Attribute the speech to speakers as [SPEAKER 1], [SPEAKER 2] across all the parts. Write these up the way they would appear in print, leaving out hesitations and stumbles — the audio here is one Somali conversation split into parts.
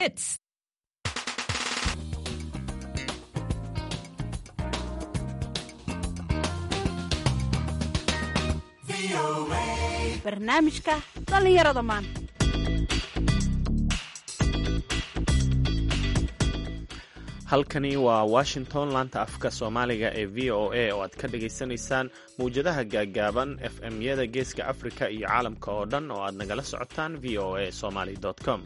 [SPEAKER 1] Hits. barnaamijka dhallinyarada maanta.
[SPEAKER 2] halkani waa washington laanta afka soomaaliga ee v o a oo aad ka dhagaysanaysaan mawjadaha gaaggaaban fm-yada geeska afrika iyo caalamka oo dhan oo aad nagala socotaan v o a somaly com.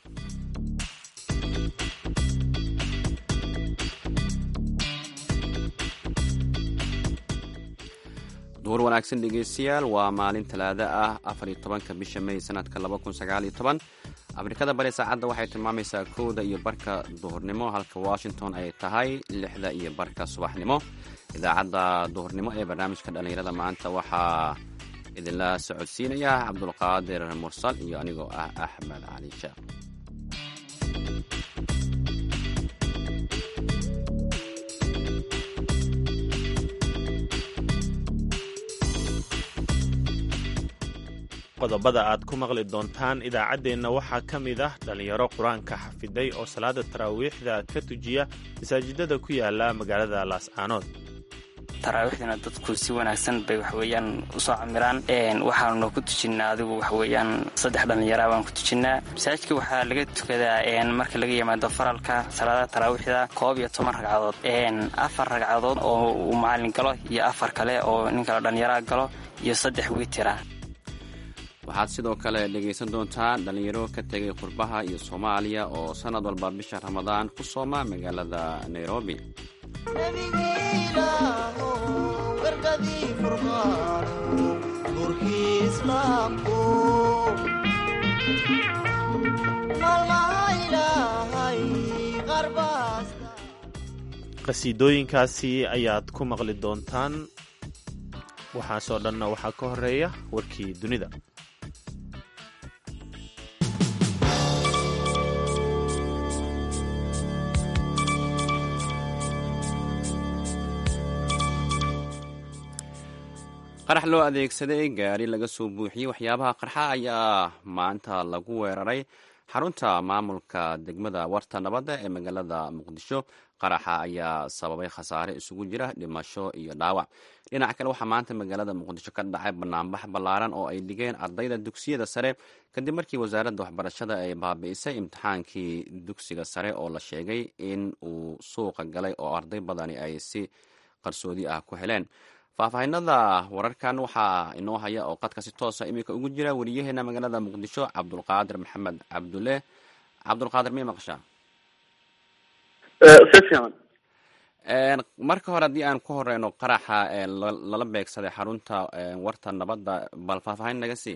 [SPEAKER 3] duhur wanaagsan dhegeystayaal, waa maalin talaado ah 14 bisha May sanadka 2019. afrikada bari saacadda waxay tilmaamaysaa 1:00 iyo barka duhurnimo, halka Washington ay tahay 6:00 iyo barka subaxnimo. idaacadda duhurnimo ee barnaamijka dhallinyarada maanta waxaa idinla socodsiinaya Cabdulqaadir Mursal iyo anigoo ah Axmed Cali Sheekh.
[SPEAKER 2] qodobada aad ku maqli doontaan idaacaddeenna waxaa ka mid ah dhallinyaro qur-aanka xafiday oo salaada taraawiixda ka tujiya masaajidada ku yaala magaalada laascaanood.
[SPEAKER 4] taraawiixdana dadku si wanaagsan bay waxweeyaan usoo camiraan. waxaanu ku tujinnaa adigu waxweeyaan 3 dhallinyara baan ku tujinnaa. masaajidka waxaa laga tukadaa marka laga yimaado faralka salaada taraawiixda 11 ragcadood. 4 ragcadood oo uu macallin galo iyo 4 kale oo nin kale dhallinyara galo iyo 3 witira.
[SPEAKER 3] waxaad sidoo kale dhegaysan doontaan dhallinyaro ka tegay qurbaha iyo Soomaaliya oo sanad walba bisha Ramadaan ku sooma magaalada Nairobi.
[SPEAKER 2] qasiidooyinkaasi ayaad ku maqli doontaan. waxaasoo dhanna waxaa ka horeeya warkii dunida.
[SPEAKER 3] qarax loo adeegsaday gaari laga soo buuxiyey waxyaabaha qarxa ayaa maanta lagu weeraray xarunta maamulka degmada warta nabadda ee magaalada muqdisho. qaraxa ayaa sababay khasaare isugu jira dhimasho iyo dhaawac. dhinaca kale waxaa maanta magaalada muqdisho ka dhacay banaanbax ballaaran oo ay dhigeen ardayda dugsiyada sare kadib markii wasaaradda waxbarashada ay baabi'isay imtixaankii dugsiga sare oo la sheegay in uu suuqa galay oo arday badani ay si qarsoodi ah ku heleen. faahfaahinada wararkan waxaa inoo haya oo qadka si toosa iminka ugu jira wariyaheena magaalada muqdisho Cabdulqaadir Maxamed Cabdulle. Cabdulqaadir, ma maqashaa? marka hore haddii aan ku horeyno qaraxa lala beegsaday xarunta warta nabadda, bal faahfaahin naga sii.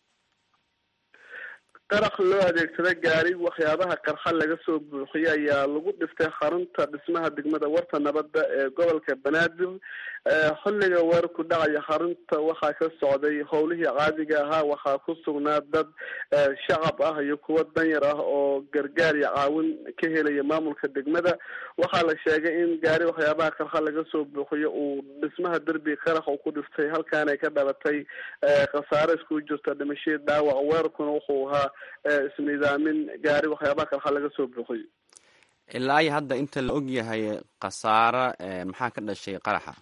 [SPEAKER 5] qarax loo adeegsaday gaari waxyaabaha qarxa laga soo buuxiyey ayaa lagu dhiftay xarunta dhismaha degmada warta nabadda ee gobolka banaadir. xilliga weerarku dhacaya xarunta waxaa ka socday howlihii caadiga ahaa. waxaa ku sugnaa dad shacab ah iyo kuwo danyar ah oo gargaar iyo caawin ka helaya maamulka degmada. waxaa la sheegay in gaari waxyaabaha qarxa laga soo buuxiyo uu dhismaha derbi qarax uu ku dhiftay, halkaan ay ka dhalatay khasaare iskugu jirta dhimashadii dhaawac. weerarkuna wuxuu ahaa isnidaamin gaari waxyaabaha qarxa laga soo buuxiyo.
[SPEAKER 3] ilaa iyo hadda inta la og yahay khasaare maxaa ka dhashay qaraxa?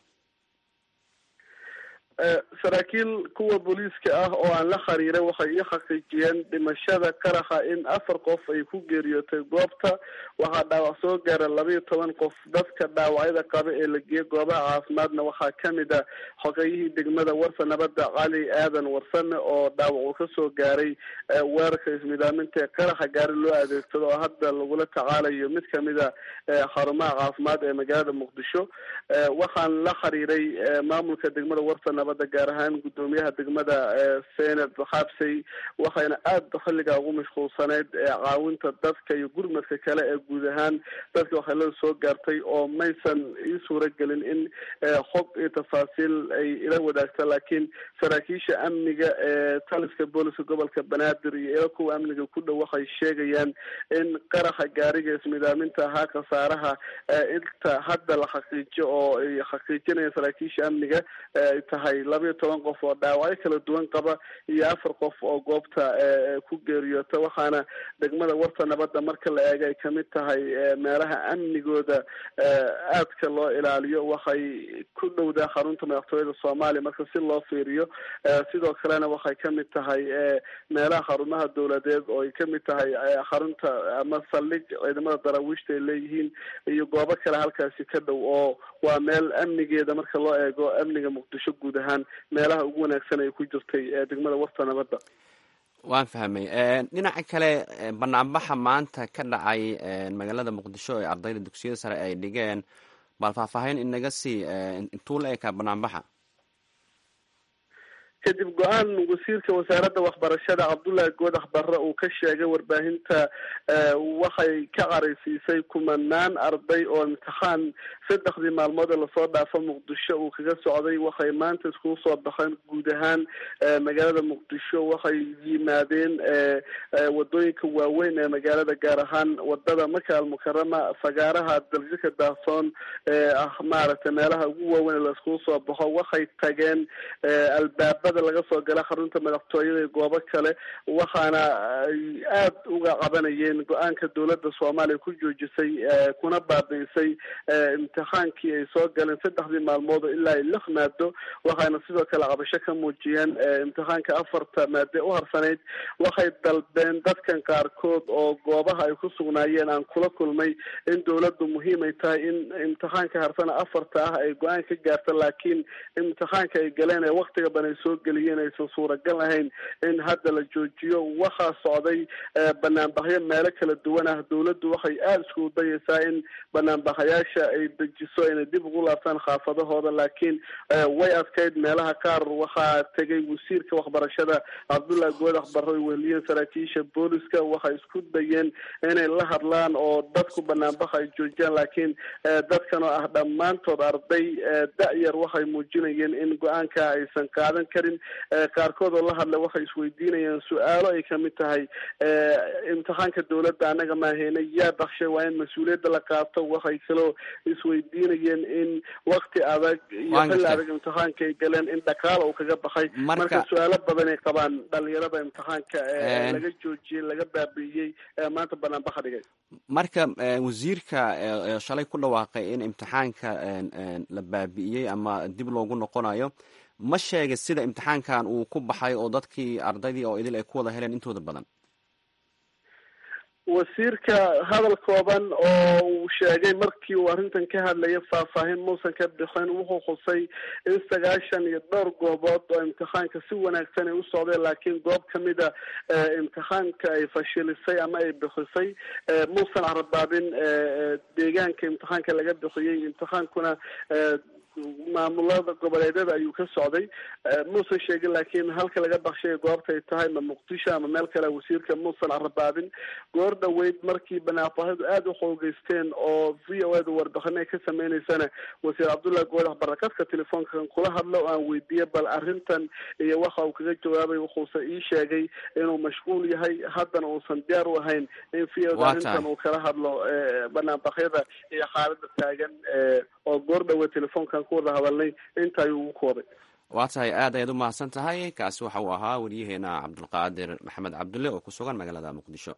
[SPEAKER 5] saraakiil kuwa booliiska ah oo aan la xiriiray waxay ii xaqiijiyeen dhimashada qaraxa in 4 qof ay ku geeriyootay goobta. waxaa dhaawac soo gaara 12 qof. dadka dhaawacyada qaba ee la geeyey goobaha caafimaadna waxaa kamid a xogeeyihii degmada warta nabadda Cali Aadan Warsame oo dhaawac uu kasoo gaaray weerarka ismidaaminta ee qaraxa gaari loo adeegsado oo hadda lagula tacaalayo mid kamida xarumaha caafimaad ee magaalada muqdisho. waxaan la xiriiray maamulka degmada warta nabadda, gaar ahaan gudoomiyaha degmada Seenad Xabsay. waxayna aada xilliga ugu mashquulsaneyd caawinta dadka iyo gurmadka kale ee guud ahaan dadka waxyeelada soo gaartay, oo maysan ii suura gelin in xog iyo tafaasiil ay ila wadaagta. laakiin saraakiisha amniga ee taliska booliska gobolka banaadir iyo ila kuwa amniga ku dhow waxay sheegayaan in qaraxa gaariga ismidaaminta ahaa khasaaraha inta hadda la xaqiijiyo oo ay xaqiijinayaan saraakiisha amniga ay tahay tahay 12 qof oo dhaawacyo kala duwan qaba iyo 4 qof oo goobta ku geeriyoota waxaana degmada warta nabadda marka la eego ay kamid tahay meelaha amnigooda aadka loo ilaaliyo waxay ku dhowdaa xarunta madaxtooyada Soomaaliya marka si loo fiiriyo sidoo kalena waxay kamid tahay meelaha xarumaha dawladeed oo ay kamid tahay xarunta ama saldhig ciidamada daraawiishta ay leeyihiin iyo goobo kale halkaasi ka dhow oo waa meel amnigeeda marka loo eego amniga muqdisho guud ahaan meelaha ugu wanaagsan ay ku jirtay degmada warta nabadda.
[SPEAKER 3] waan fahmay. dhinaca kale banaanbaxa maanta ka dhacay magaalada muqdisho ee ardayda dugsiyada sare ay dhigeen bal faahfaahin inaga sii intuu la ekaa banaanbaxa
[SPEAKER 5] kadib go-aan wasiirka wasaaradda waxbarashada Cabdullaahi Goodax Barre uu ka sheegay warbaahinta waxay ka qaraysiisay kumanaan arday oo imtixaan 3 maalmood la soo dhaafo Muqdisho uu kaga socday waxay maanta isku soo baxeen guud ahaan magaalada Muqdisho waxay yimaadeen wadooyinka waaweyn ee magaalada gaar ahaan wadada Maka al-Mukarrama fagaaraha dalka Daahsoon maaragtay meelaha ugu waaweyn la isku soo baxo waxay tageen albaabada laga soo gala xarunta madaxtooyada goobo kale waxaana aad uga qabanayeen go-aanka dawladda Soomaaliya ku joojisay kuna baabiisay imtixaankii ay soo galeen 3 maalmood ilaa 6 maado waxaana sidoo kale qabasho ka muujiyeen imtixaanka 4 maado u harsaneyd waxay dalbeen dadkan qaarkood oo goobaha ay ku sugnaayeen aan kula kulmay in dawladdu muhiim ay tahay in imtixaanka harsana 4 ay go-aan ka gaarto laakiin imtixaanka ay galeen ee waqtiga banay soo geliyeen aysan suuragal ahayn in hadda la joojiyo waxaa socday banaanbaxyo meelo kala duwan ah dawladdu waxay aad isku dayaysaa in banaanbaxayaasha ay dejiso inay dib ugu laabtaan xaafadahooda laakiin way adkayd meelaha qaar waxaa tegay wasiirka waxbarashada Cabdullaahi Goodax Barre oo weliyeen saraakiisha booliska waxay isku dayeen inay la hadlaan oo dadku banaanbax ay joojiyaan laakiin dadkan oo ah dhammaantood arday da'yar waxay muujinayeen in go-aanka aysan qaadan karin qaarkood oo la hadla waxay isweydiinayaan su'aalo ay kamid tahay imtixaanka dawladda anaga ma ahaynay yaa bakshay waa in mas-uuliyadda la qaato waxay kaloo isweydiinayeen in waqti adag iyo xilli adag imtixaanka ay galeen in dhaqaale uu kaga baxay marka su'aalo badan ay qabaan dhalinyarada imtixaanka laga joojiyey laga baabi'iyey maanta banaanbaxa dhigay
[SPEAKER 3] marka wasiirka shalay ku dhawaaqay in imtixaanka la baabi'iyey ama dib loogu noqonayo ma sheegay sida imtixaankan uu ku baxay oo dadkii ardaydii oo idil ay ku wada heleen intooda badan
[SPEAKER 5] wasiirka hadal kooban oo uu sheegay markii uu arrintan ka hadlayay faahfaahin muusan ka bixin wuxuu xusay in 92 goobood oo imtixaanka si wanaagsan ay u socdeen laakiin goob kamida imtixaanka ay fashilisay ama ay bixisay muusan carbaabin deegaanka imtixaanka laga bixiyey imtixaankuna maamulada goboleedyada ayuu ka socday muusan sheegin laakiin halka laga bakshay goobta ay tahay ma Muqdisho ama meel kale wasiirka muusan carbaabin goor dhaweyd markii banaanbaxyadu aad u xoogeysteen oo VOA warbixin ay ka sameynaysana wasiir Cabdullaahi Goodax Barre ka telefoonkan kula hadlo aan weydiiyay bal arrintan iyo waxa uu kaga jawaabay wuxuu ii sheegay inuu mashquul yahay haddana uusan diyaar u ahayn in VOA arrintan uu kala hadlo banaanbaxyada iyo xaaladda taagan oo goor dhaweyd telefoonkan kuwada hadalnay inta ayuu ku waday.
[SPEAKER 3] waa tahay aad ayaad u mahadsan tahay kaasi waxa uu ahaa wariyaheena Cabdulqaadir Maxamed Cabdulle oo ku sugan magaalada Muqdisho.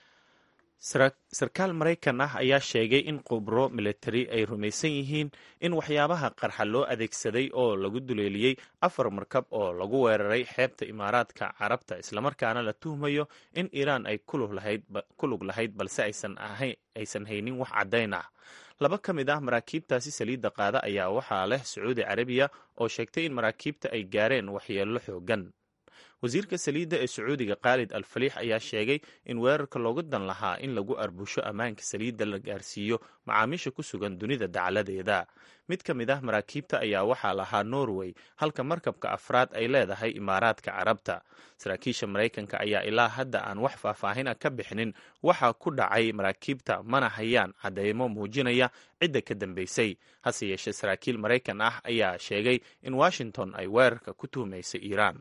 [SPEAKER 2] sarkaal Maraykan ah ayaa sheegay in khubro military ay rumaysan yihiin in waxyaabaha qarxa loo adeegsaday oo lagu duleeliyey 4 markab oo lagu weeraray xeebta Imaaraadka Carabta islamarkaana la tuhmayo in Iiraan ay ku lug lahayd balse aysan haynin wax caddayn ah. 2 ka mid ah maraakiibtaasi saliidda qaada ayaa waxaa leh Sacuudi Carabiya oo sheegtay in maraakiibta ay gaareen waxyeello xoogan. wasiirka saliidda ee Sacuudiga Khalid Al-Falih ayaa sheegay in weerarka looga dan lahaa in lagu arbusho ammaanka saliidda la gaarsiiyo macaamiisha ku sugan dunida dacaladeeda. mid ka mid ah maraakiibta ayaa waxaa lahaa Norway halka markabka afraad ay leedahay Imaaraadka Carabta. saraakiisha Maraykanka ayaa ilaa hadda aan wax faahfaahin ka bixinin waxa ku dhacay maraakiibta mana hayaan cadeymo muujinaya cidda ka dambeysay. hase yeeshee saraakiil Maraykan ah ayaa sheegay in Washington ay weerarka ku tuhmaysay Iiraan.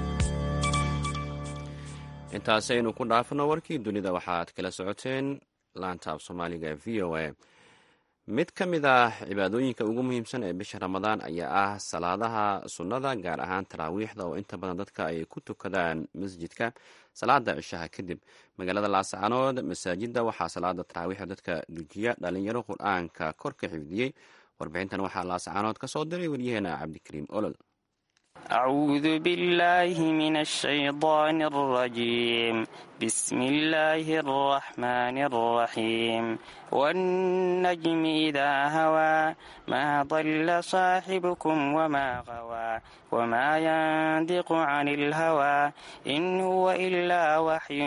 [SPEAKER 3] intaasaynu ku dhaafno warkii dunida waxaad kala socoteen laanta af soomaaliga ee v o a. mid ka mid ah cibaadooyinka ugu muhiimsan ee bisha ramadaan ayaa ah salaadaha sunnada, gaar ahaan taraawiixda oo inta badan dadka ay ku tukadaan masjidka salaada cishaha kadib. magaalada laascaanood masaajidda waxaa salaada taraawiixda dadka dujiya dhalinyaro qur-aanka kor ka xifdiyey. warbixintan waxaa laascaanood ka soo diray waryaheena cabdikariim olol.
[SPEAKER 4] أعوذ بالله من الشيطان الرجيم بسم الله الرحمن الرحيم والنجم إذا هوى ما ضل صاحبكم وما غوى وما ينطق عن الهوى إن هو إلا وحي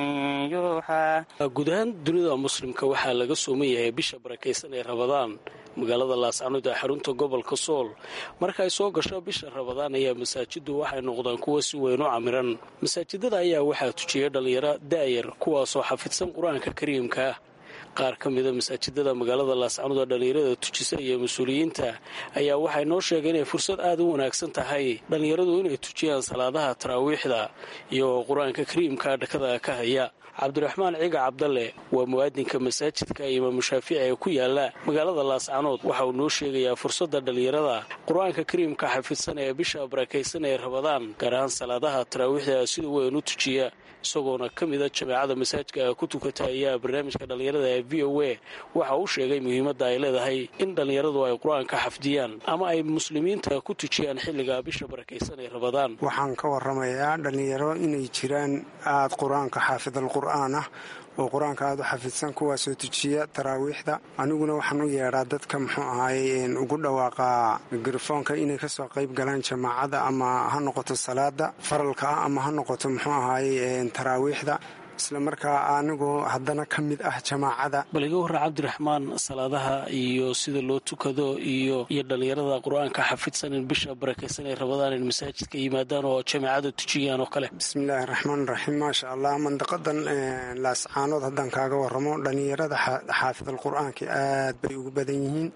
[SPEAKER 4] يوحى.
[SPEAKER 6] guud ahaan dunida muslimka waxaa laga sooman yahay bisha barakaysan ee rabadaan. magaalada laascaanood ee xarunta gobolka sool marka ay soo gasho bisha rabadaan ayaa masaajiddu waxay noqdaan kuwa si weyn u camiran. masaajidada ayaa waxaa tujiyay dhalinyaro da'yar kuwaasoo xafidsan qur-aanka kariimka ah. qaar ka mida masaajidada magaalada laascaanood oo dhalinyarada tujisa iyo mas-uuliyiinta ayaa waxay noo sheegeen inay fursad aad u wanaagsan tahay dhalinyaradu inay tujiyaan salaadaha taraawiixda iyo qur-aanka kariimka dhakada ka haya. cabdiraxmaan ciga cabdalle waa muwaadinka masaajidka imaamu shaafici ee ku yaala magaalada laascaanood. waxa uu noo sheegayaa fursadda dhalinyarada qur-aanka kariimka xafidsan ee bisha barakaysan ee rabadaan, gaar ahaan salaadaha taraawiixda sida weyn u tujiya. isagoona ka mida jameecada masaajidka ku tukata ayaa barnaamijka dhalinyarada ee v o a waxa uu sheegay muhiimadda ay leedahay in dhalinyaradu ay qur-aanka xafdiyaan ama ay muslimiinta ku tujiyaan xilliga bisha barakaysan ee rabadaan.
[SPEAKER 7] waxaan ka waramayaa dhalinyaro inay jiraan aad qur-aanka xaafidalqur'aan ah oo qur-aanka aad u xafidsan kuwaasoo tujiya taraawiixda. aniguna waxaan u yeedhaa dadka muxuu ahaayey ugu dhawaaqaa mikrofoonka inay kasoo qayb galaan jamaacada, ama ha noqoto salaada faralka ah ama ha noqoto muxuu ahaayey taraawiixda, isla markaa anigoo haddana ka mid ah jamaacada.
[SPEAKER 6] bal iga warra cabdiraxmaan, salaadaha iyo sida loo tukado iyo dhalinyarada qur-aanka xafidsan in bisha barakaysan ee rabadaan in masaajidka yimaadaan oo jamaacada tujiyaan oo kale.
[SPEAKER 7] bismillaahi raxmaan raxiim. maasha allah. mandaqadan laascaanood haddaan kaaga waramo, dhalinyarada xaafidalqur-aanka aad bay ugu badan yihiin.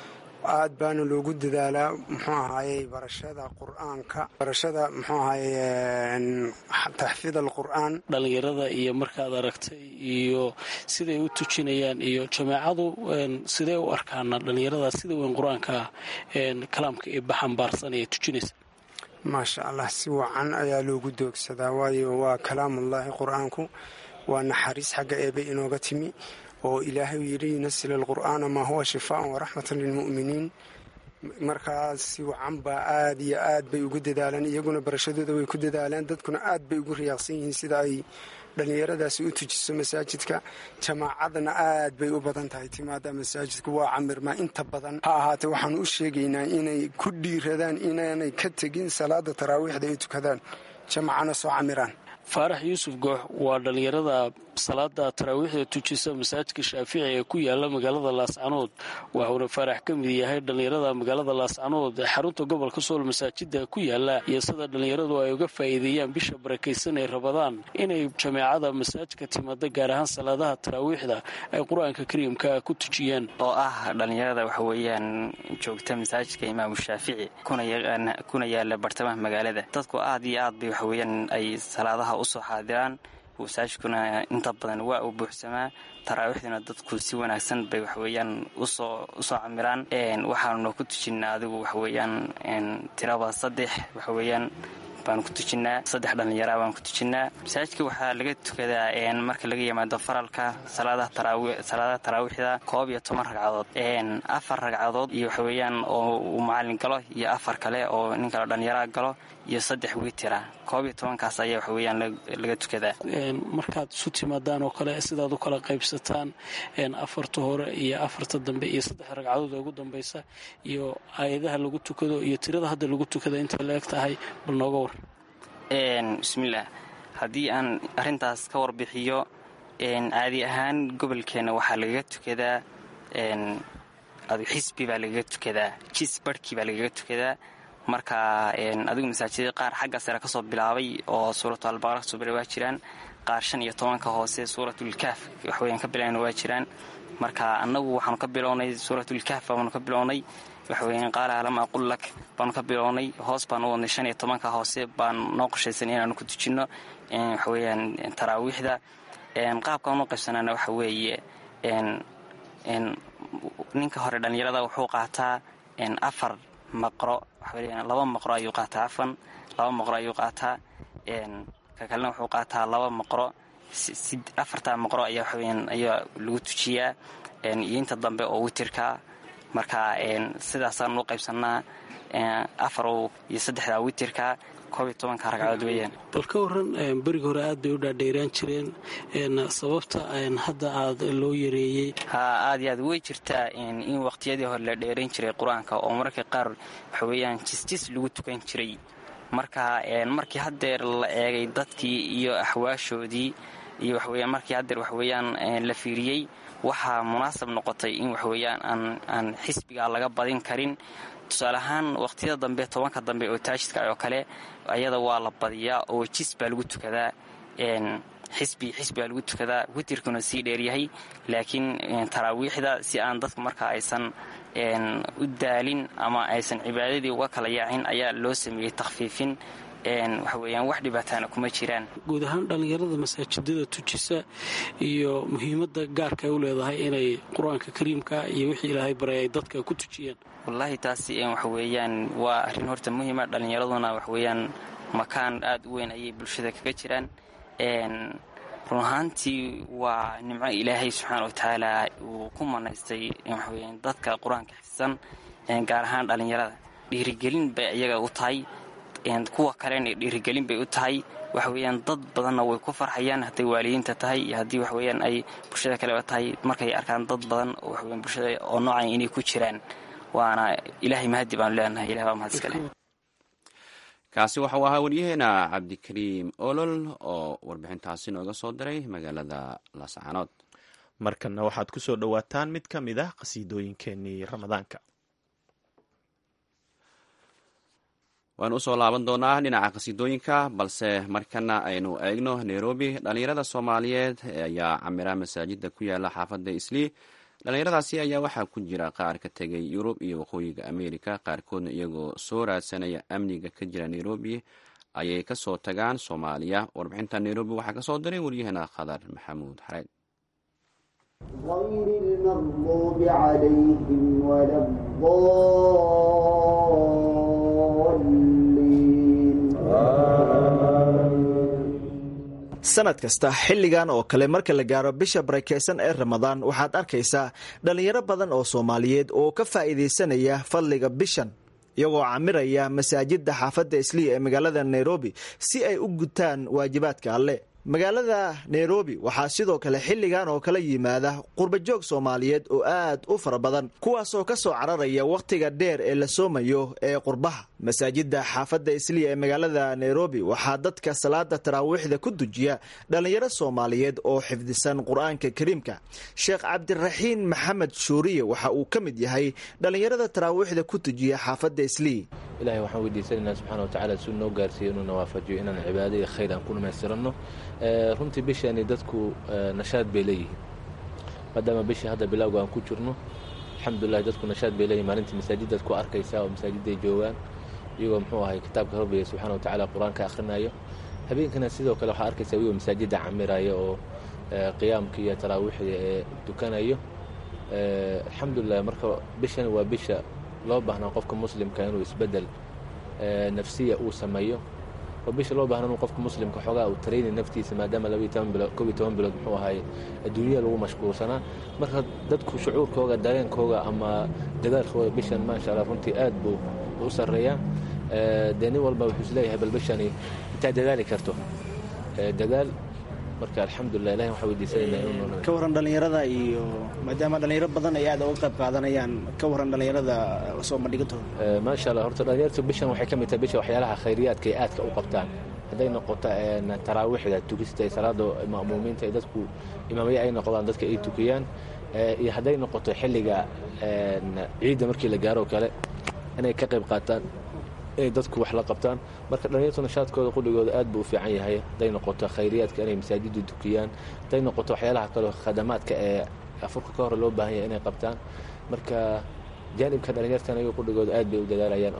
[SPEAKER 7] aad baana loogu dadaalaa muxuu ahaayey barashada qur-aanka, barashada muxuu ahaayey taxfiid alqur'aan.
[SPEAKER 6] dhalinyarada iyo markaad aragtay iyo siday u tujinayaan iyo jameecadu sidee u arkaana dhalinyarada sida weyn qur-aanka kalaamka ee baxambaarsan ee tujinaysa?
[SPEAKER 7] maasha allah, si wacan ayaa loogu doogsadaa, waayo waa kalaamullaahi qur-aanku, waa naxariis xagga eebe inooga timi oo ilaahay yidhi yunazil alqur'aana maa huwa shifaan waraxmatan lilmu'miniin. markaas si wacan baa aad iyo aad bay ugu dadaalaan, iyaguna barashadooda way ku dadaalaan, dadkuna aad bay ugu riyaaqsan yihiin sida ay dhalinyaradaasi u tujiso masaajidka. jamaacadana aad bay u badan tahay timaada masaajidka, waa camirmaa inta badan. ha ahaatee waxaanu u sheegaynaa inay ku dhiiradaan inaanay ka tegin salaada taraawiixda ay tukadaan, jamaacana soo camiraan.
[SPEAKER 6] faarax yuusuf goox waa dhalinyarada salaada taraawiixda tujisa masaajidka shaafici ee ku yaala magaalada laascaanood. waxuuna faarax ka mid yahay dhalinyarada magaalada laascaanood ee xarunta gobolka sool masaajida ku yaala, iyo sida dhalinyaradu ay uga faa'iideeyaan bisha barakaysan ee rabadaan inay jameecada masaajidka timaada, gaar ahaan salaadaha taraawiixda ay qur-aanka kariimka ku tujiyaan.
[SPEAKER 4] oo ah dhalinyarada waxa weeyaan joogta masaajidka imaamu shaafici kuna yaala bartamaha magaalada. dadku aad iyo aad bay waxa weeyaan ay salaadaha usoo xaadiraan. masaajidkuna inta badan waa uu buuxsamaa. taraawiixduna dadku si wanaagsan bay waxweeyaan usoo camiraan. waxaanuna ku tujinnaa adigu waxweeyaan tiraba 3 waxweeyaan baanu ku tujinnaa. 3 dhallinyaraa baan ku tujinnaa. masaajidka waxaa laga tukadaa marka laga yimaado faralka salaadaha taraawiixda 11 ragcadood. 4 ragcadood iyo waxweeyaan oo uu macallin galo iyo 4 kale oo nin kale dhallinyaraa galo iyo 3 wiitira. 11kaas ayaa waxweeyaan laga tukadaa.
[SPEAKER 6] markaad isu timaadaan oo kale sidaad u kala qaybsataan 4ta hore iyo 4ta dambe iyo 3 ragcadood ugu dambaysa iyo aayadaha lagu tukado iyo tirada hadda lagu tukada inta la eg tahay, bal nooga war.
[SPEAKER 4] bismillaah, haddii aan arrintaas ka warbixiyo, caadi ahaan gobolkeenna waxaa lagaga tukadaa xisbi baa lagaga tukadaa, jis barhkii baa lagaga tukadaa. marka adigu masaajidada qaar xagga sare ka soo bilaabay oo suuratu albaqara kasoo bilaa waa jiraan, qaar 15ka hoose suuratulkaaf waxweyaan ka bilaabna waa jiraan. marka annagu waxaanu ka bilownay suuratulkaaf baanu ka bilownay waxweyaan qaala alam aqul lak baanu ka bilownay, hoos baanu u wadnay 15ka hoose baan noo qorshaysan inaanu ku tujinno waxweyaan taraawiixda. qaabkaan u qaybsanaana waxa weeye ninka hore dhallinyarada wuxuu qaataa 4 maqro waxaweyaan 2 maqro ayuu qaataa 2 maqro ayuu qaataa ka kalena wuxuu qaataa 2 maqro 4 maqro ayaa waxaweyaan ayaa lagu tujiyaa iyo inta dambe oo witirka marka sidaasaan u qaybsanaa 4 iyo 3 witirka 12 ragcadood weeyaan.
[SPEAKER 6] bal ka waran beriga hore aad bay u dhaadheeraan jireen sababta hadda aad loo yareeyey?
[SPEAKER 4] aad iyo aad way jirtaa in waqtiyadii hore la dheerayn jiray qur-aanka oo mararka qaar waxa weeyaan jisjis lagu tukan jiray marka markii haddeer la eegay dadkii iyo axwaashoodii iyo waxa weeyaan markii haddeer waxa weeyaan la fiiriyey waxaa munaasab noqotay in waxa weeyaan aan xisbiga laga badin karin. tusaale ahaan waqtiyada dambe 10ka dambe oo taajidka oo kale ayada waa la badiyaa oo jis baa lagu tukadaa xisbi baa lagu tukadaa witirkuna sii dheeryahay laakiin taraawiixda si aan dadku marka aysan u daalin ama aysan cibaadadii uga kala yaacin ayaa loo sameeyey takhfiifin waxa weeyaan wax dhibaataana kuma jiraan.
[SPEAKER 6] guud ahaan dhallinyarada masaajidada tujisa iyo muhiimadda gaarka ay u leedahay inay qur-aanka kariimka iyo wixii ilaahay baray ay dadka ku tujiyaan.
[SPEAKER 4] wallaahi taasi waxa weeyaan waa arrin horta muhiima. dhallinyaraduna waxa weeyaan makaan aad u weyn ayay bulshada kaga jiraan. run ahaantii waa nimco ilaahay subxaana wa tacaala uu ku manaystay waxa weeyaan dadka qur-aanka xifdisan gaar ahaan dhallinyarada dhiirigelin bay iyaga u tahay kuwa kalena dhiirigelin bay u tahay. waxa weeyaan dad badanna way ku farxayaan hadday waalidiinta tahay iyo haddii waxa weeyaan ay bulshada kaleba tahay markay arkaan dad badan oo waxa weeyaan bulshada oo noocan inay ku jiraan waana ilaahay mahadi baanu leenahay. ilahay baa mahad iska leh.
[SPEAKER 3] kaasi waxau ahaa waryaheena cabdikariim olol oo warbixintaasi nooga soo diray magaalada laascaanood.
[SPEAKER 2] markanna waxaad ku soo dhowaataan mid ka mid ah qasiidooyinkeenii ramadaanka.
[SPEAKER 3] waanu usoo laaban doonaa dhinaca qasiidooyinka balse markana aynu eegno nairobi. dhallinyarada soomaaliyeed ayaa camira masaajida ku yaala xaafadda islii. dhallinyaradaasi ayaa waxaa ku jira qaar ka tegay yurub iyo waqooyiga ameerika, qaarkoodna iyagoo soo raadsanaya amniga ka jira nairobi ayay kasoo tagaan soomaaliya. warbixinta nairobi waxaa kasoo diray waryaheena khadar maxamuud xareed.
[SPEAKER 8] sanad kasta xilligan oo kale marka la gaaro bisha barakeysan ee ramadaan waxaad arkaysaa dhallinyaro badan oo soomaaliyeed oo ka faa'iidaysanaya fadliga bishan iyagoo camiraya masaajidda xaafadda islii ee magaalada nairobi si ay u gutaan waajibaadka alle. magaalada nairobi waxaa sidoo kale xilligan oo kala yimaada qurbajoog soomaaliyeed oo aad u fara badan kuwaasoo ka soo cararaya wakhtiga dheer ee la soomayo ee qurbaha. masaajidda xaafadda islii ee magaalada nairobi waxaa dadka salaada taraawiixda ku dujiya dhallinyaro soomaaliyeed oo xifdisan qur-aanka kariimka. sheekh cabdiraxiin maxamed shuuriye waxa uu ka mid yahay dhallinyarada taraawiixda ku tujiya xaafadda islii.
[SPEAKER 9] ilahay waxaan weydiisanaynaa subxana watacaala suu noo gaarsiiyo inuu nawaafajiyo inaan cibaado iyo khayr aan ku dhamaystiranno. runtii bishani dadku nashaad bay leeyihiin maadaama bishii hadda bilowga aan ku jirno. alxamdulilah dadku nashaad bay leeyihin. maalintii masaajidaad ku arkaysaa oo masaajiday joogaan iyagoo muxuu ahay kitaabka rabbiga subxana watacaala qur-aanka akhrinayo. habeenkana sidoo kale waxaa arkaysaa iyagoo masaajida camiraya oo qiyaamkii iyo taraawiixda ee dukanayo. alxamdulilah marka bishani waa bisha loo baahnaa qofka muslimka inuu isbedel nafsiya uu sameeyo. oo bisha loo baahna inuu qofka muslimka xoogaa uu tarayni naftiisa maadaama 12 bilood muxuu ahay adduunyada lagu mashquulsanaa. marka dadku shucuurkooga dareenkooga ama dadaalkooda bishan maasha allah runtii aad buu u sarreeyaa. dee nin walba wuxuu isleeyahay bal bishani intaad dadaali karto dadaal. marka alxamdulilah ilahi waxaa weydiisanaynaa inuu
[SPEAKER 8] ka waran dhallinyarada iyo maadaama dhallinyaro badan ay aad uga qayb qaadanayaan ka waran dhallinyarada soo bandhigantooda.
[SPEAKER 9] maasha allah horta dhallinyarta bishan waxay ka mid tahay bisha waxyaalaha khayriyaadka ay aadka u qabtaan. hadday noqoto taraawiixda tukista ay salaada ma'muumiinta ay dadku imaamaya ay noqdaan dadka ay tukiyaan iyo hadday noqoto xilliga ciidda markii la gaaro kale inay ka qayb qaataan ay dadku wax la qabtaan. marka dhallinyartu nashaadkooda qudhigooda aad buu u fiican yahay. hadday noqoto khayriyaadka inay masaajiddu tukiyaan, hadday noqoto waxyaalaha kale khadamaadka ee afurka ka hore loo baahan yahay inay qabtaan. marka jaanibka dhallinyartan ayago qudhigooda aad bay u dadaalayaan oo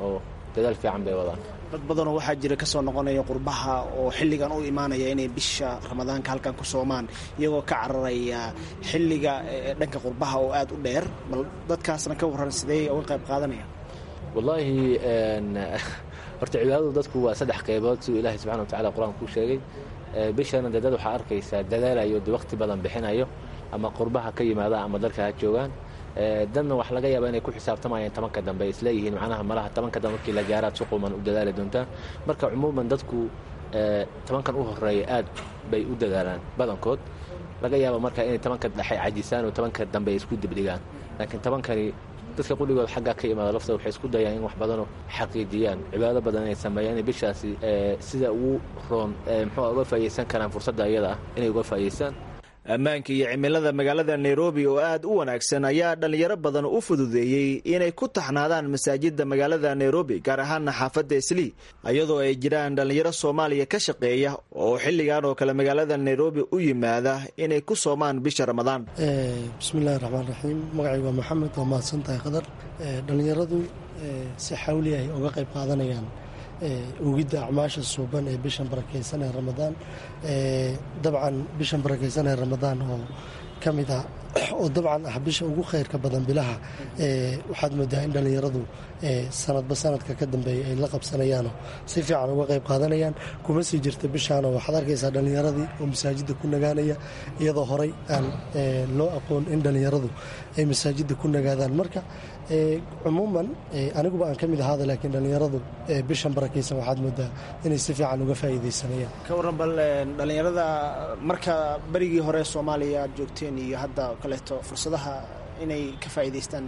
[SPEAKER 9] dadaal fiican bay wadaan.
[SPEAKER 10] dad badanoo waxaa jira ka soo noqonaya qurbaha oo xilligan u imaanaya inay bisha ramadaanka halkan ku soomaan iyagoo ka cararaya xilliga dhanka qurbaha oo aad u dheer, bal dadkaasna ka warran sidee uga qayb qaadanaya?
[SPEAKER 9] wallaahi horta cibaadadu dadku waa 3 qaybood siduu ilaahay subxaana watacaala qur-aanka ku sheegay. bishana dad waxaa arkaysaa dadaalayo waqti badan bixinayo ama qurbaha ka yimaada ama dalka ha joogaan. dadna wax laga yaaba inay ku xisaabtamayaan 10ka dambe isleeyihiin macnaha malaha 10ka dambe markii la gaaraad si quman u dadaali doontaan. marka cumuuman dadku 10kan u horeeya aad bay u dadaalaan badankood. laga yaaba marka inay 10ka dhexe cajisaan oo 10ka dambe isku dibdhigaan, laakiin 10kani dadka quligood xagga ka imaada lafta waxay isku dayaan in wax badanoo xaqiijiyaan cibaado badan inay sameeyaan in bishaasi sida ugu roon muxuu uga faa'iideysan karaan fursadda iyada ah inay uga faa'iideystaan.
[SPEAKER 8] ammaanka iyo cimilada magaalada Nairobi oo aad u wanaagsan ayaa dhalinyaro badan u fududeeyay inay ku taxnaadaan masaajidda magaalada Nairobi, gaar ahaan xaafadda Islii, iyadoo ay jiraan dhalinyaro Soomaaliya ka shaqeeya oo xilligan oo kale magaalada Nairobi u yimaada inay ku soomaan bisha Ramadaan.
[SPEAKER 11] bismillaahir rahmaanir rahiim. magacaygu waa Maxamed, waa mahadsantahay qadar. dhalinyaradu si xawli ah uga qayb qaadanayaan ugidda acmaasha suuban ee bishan barakaysan ee Ramadaan. dabcan bishan barakaysan ee Ramadaan oo ka mid ah oo dabcan ah bisha ugu khayrka badan bilaha, waxaad moodaa in dhalinyaradu sanadba sanadka ka dambeeya ay la qabsanayaanoo si fiican uga qayb qaadanayaan. kuma sii jirta bishaanoo waxaad arkaysaa dhalinyaradii oo masaajidda ku nagaanaya iyadoo horay aan loo aqoon in dhalinyaradu ay masaajidda ku nagaadaan. marka cumuuman aniguba aan ka mid ahaada, laakiin dhalinyaradu bishan barakaysan waxaad moodaa inay si fiican uga faa'iidaysanayaan.
[SPEAKER 10] ka warran bal dhalinyarada marka berigii hore Soomaaliya aad joogteen iyo hadda kaleeto fursadaha inay ka faa'iidaystaan.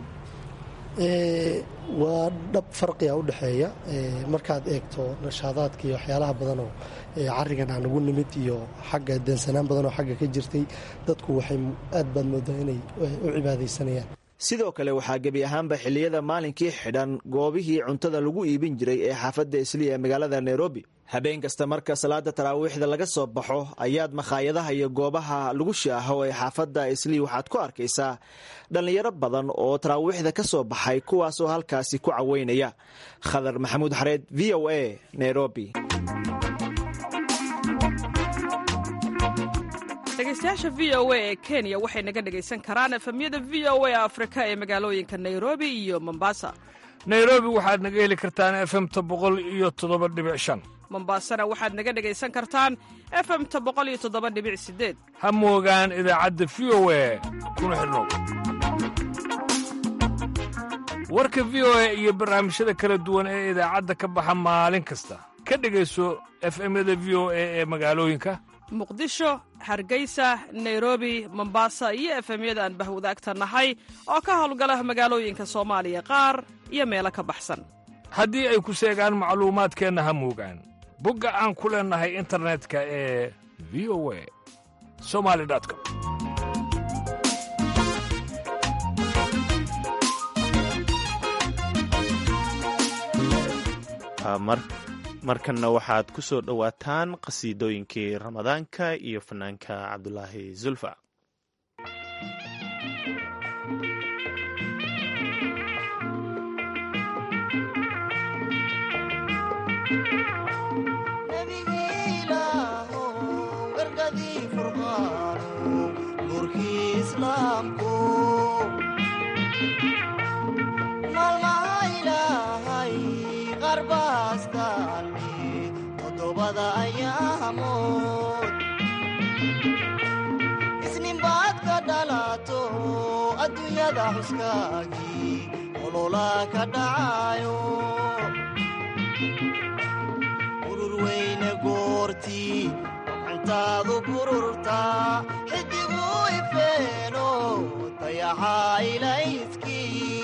[SPEAKER 11] waa dhab farqiga u dhexeeya markaad eegto nashaadaadka iyo waxyaalaha badanoo carigan aan ugu nimid iyo xagga deensanaan badanoo xagga ka jirtay, dadku waxay aad baad moodaa inay u cibaadaysanayaan.
[SPEAKER 8] sidoo kale waxaa gebi ahaanba xilliyada maalinkii xidhan goobihii cuntada lagu iibin jiray ee xaafadda Islii ee magaalada Nairobi. habeen kasta marka salaada taraawiixda laga soo baxo ayaad makhaayadaha iyo goobaha lagu shaaho ee xaafadda Islii waxaad ku arkaysaa dhalinyaro badan oo taraawiixda ka soo baxay kuwaasoo halkaasi ku caweynaya. Khadar Maxamuud Xareed, VOA, Nairobi.
[SPEAKER 1] dhegeystayaasha VOA ee Kenya waxay naga dhegaysan karaan efemyada VOA Afrika ee magaalooyinka Nairobi iyo Mombasa.
[SPEAKER 12] Nairobi waxaad naga heli kartaan FM-ta 107.5.
[SPEAKER 1] Mombasana waxaad naga dhegaysan kartaan FM-ta 107.8.
[SPEAKER 12] ha moogaan idaacadda VOA kuna xidhnow. warka VOA iyo barnaamijyada kala duwan ee idaacadda ka baxa maalin kasta ka dhegayso FM-yada VOA ee magaalooyinka
[SPEAKER 1] Muqdisho, Hargeysa, Nairobi, Mombasa iyo FM-yada aan bahwadaagta nahay oo ka howlgala magaalooyinka Soomaaliya qaar iyo meelo ka baxsan.
[SPEAKER 12] haddii ay ku seegaan macluumaadkeenna ha moogaan bogga aan ku leenahay internetka ee voa.somali.com.
[SPEAKER 2] markanna waxaad ku soo dhowaataan qasiidooyinkii ramadaanka iyo fanaanka cabdulaahi zulfa.
[SPEAKER 13] isninbaad ka dhalato adduunyada xuskaagii olola ka dhacayo urur weyne goortii gacantaadu bururtaa xidigu ifeeno dayaxaa ilayskii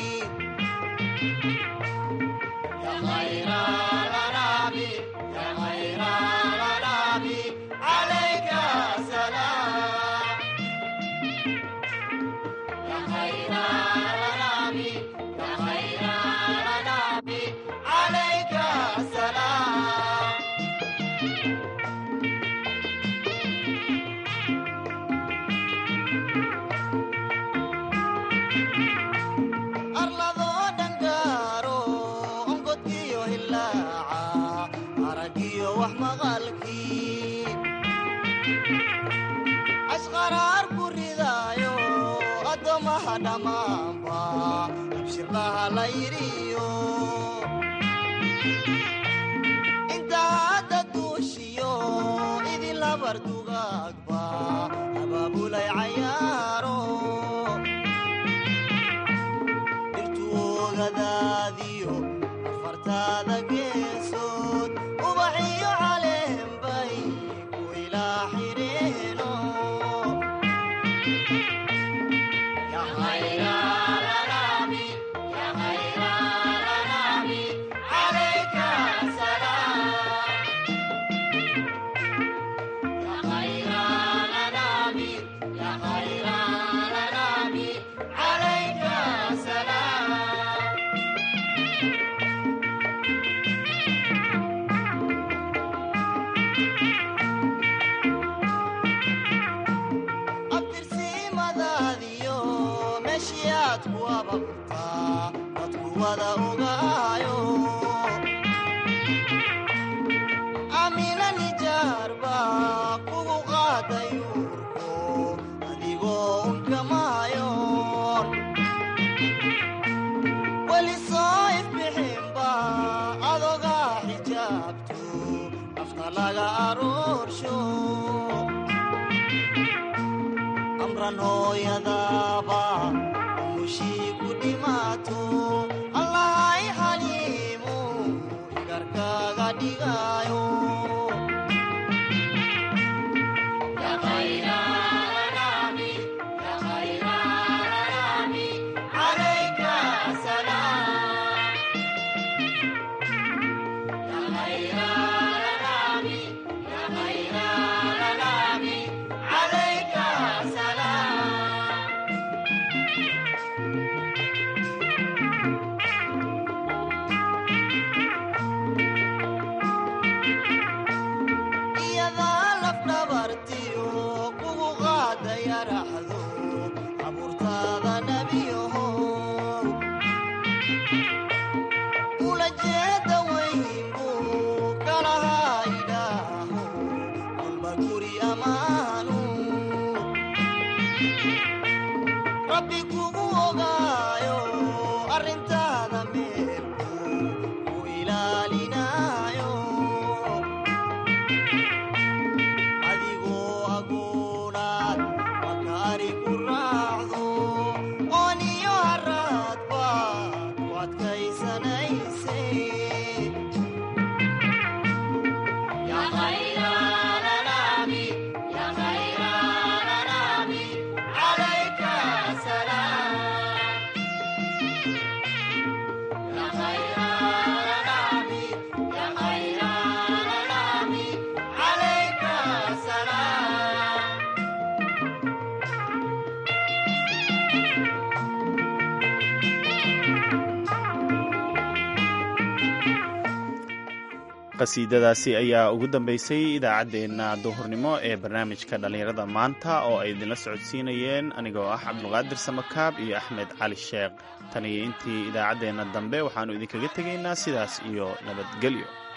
[SPEAKER 13] wax maqalkii ashqaraar ku ridaayo addoommaha dhammaanba abshirlaha la yidhiyo inta hadda duushiyo idin labardugaagba abaabulay cayaaro dhirtuogadaadiyo afartaada geesood ubaxiyo caleenbay ku ilaa xireeno amina nijaarba kugu qaadayuurko adigoo unkamaayoon weli soo ifbixinba adogaa xijaabto afka laga aroorsho amran hooyadaaba umushii ku dhimaato allahay xaliimu igarkaaga dhigaayo
[SPEAKER 2] qasiidadaasi ayaa ugu dambaysay idaacaddeenna duhurnimo ee barnaamijka dhallinyarada maanta oo ay idinla socodsiinayeen anigoo ah cabdulqaadir samakaab iyo axmed cali sheekh tan iyo intii idaacaddeenna dambe waxaannu idinkaga tegaynaa sidaas iyo nabadgelyo.